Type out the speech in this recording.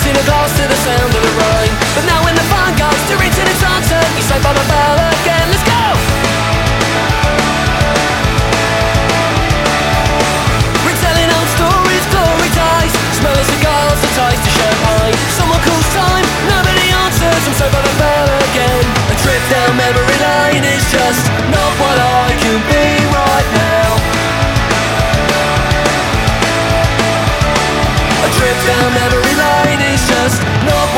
raising a glass to the sound of the rain. But now when the fun goes to reaching its answer, you say, but I fell again, let's go! Retelling old stories, glory days, smell of cigars, the taste of champagne. Someone calls time, nobody answers, I'm so but I fell again. A trip down memory lane is just not what I can be right now. A trip down memory lane is just not